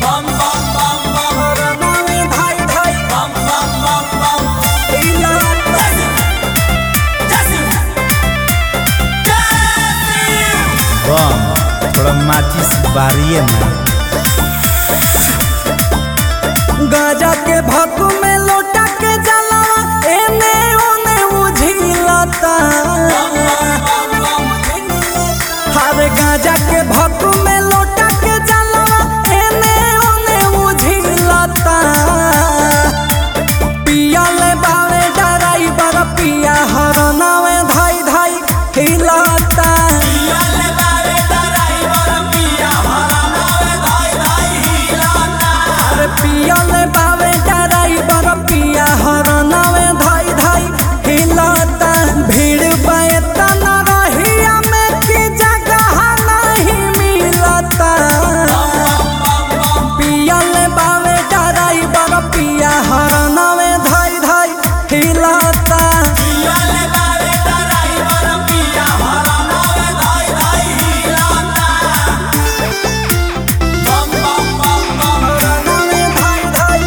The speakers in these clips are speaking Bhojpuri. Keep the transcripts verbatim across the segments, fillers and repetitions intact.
बम बम बम बम हरनावे धाई धाई बम बम बम बम हिलाता बम थोड़ा माचिस बारिए में गाजा के भक में लोटा के जलावा एने ओने उझिलता हर गाजा के भक में लोटा के जलावा एने ओने उझिलता पिया ले बावे ड्राइवर पिया हरनावे धाई धाई हिलाता पिया ले बावे ड्राइवर पिया हरनावे धाई धाई हिलाता भीड़ बैता न रहिया में की जगह नहीं मिलता पिया ले बावे ड्राइवर पिया हरनावे धाई धाई हिलाता हरनावे धाई धाई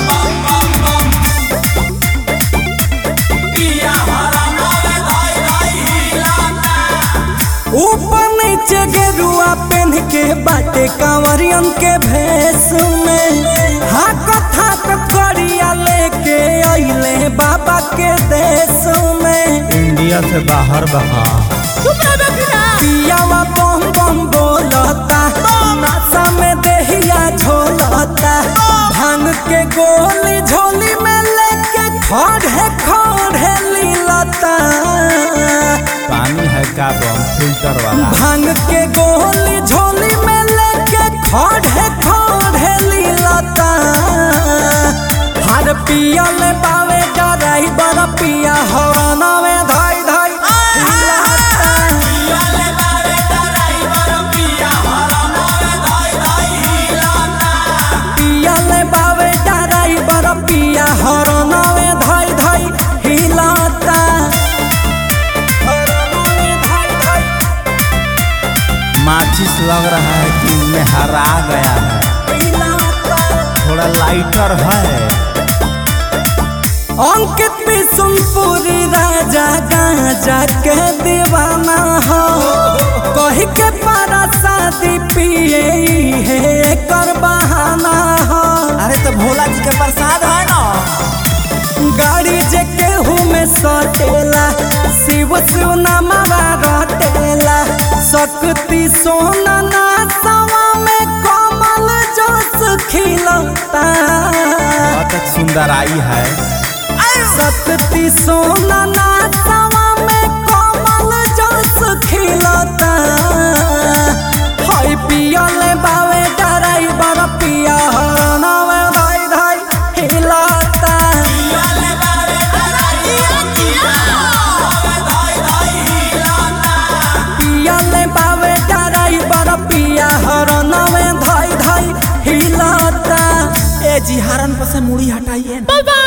ऊपर नीचे गेरुआ पहन के बाटे कांवरियन के भेष में हाथ हाथ करिया लेके अइले बाबा के देश में इंडिया से बाहर बहा पियावा बम बम बोलता नासा में देहिया झोलता भांग के गोली झोली में लेके खड़े खड़े लीलता पानी है का बम फिल्टर वाला भांग के गोली झोली में लेके खड़े खड़े लीलता हर पिया ले बावे ड्राइवर पिया हरनावे धाई धाई हिलाता पिया ले बावे ड्राइवर पिया हरनावे धाई धाई हिलाता हरनावे धाई धाई माचिस लग रहा है कि इनमें हरा गया है हिलाता थोड़ा लाइटर है अंकित बिशुनपुरी राजा गांजा के दीवाना हो कही के पारा शादी पिए है कर बहाना हो अरे तो भोला जी का प्रसाद है ना गाड़ी जे केहू में सटेला शिव शिव नामा रटेला शक्ति सोना नासवा में कमल जोश खिलता बहुत सुंदर आई है शक्ति सोना नासवा में कमल जोश खिलता हाय पिया ले बावे ड्राइवर पिया हरनावे धाई धाई हिलाता पिया ले बावे ड्राइवर पिया हरनावे धाई धाई हिलाता ए जी हरन पर से मुड़ी हटाइए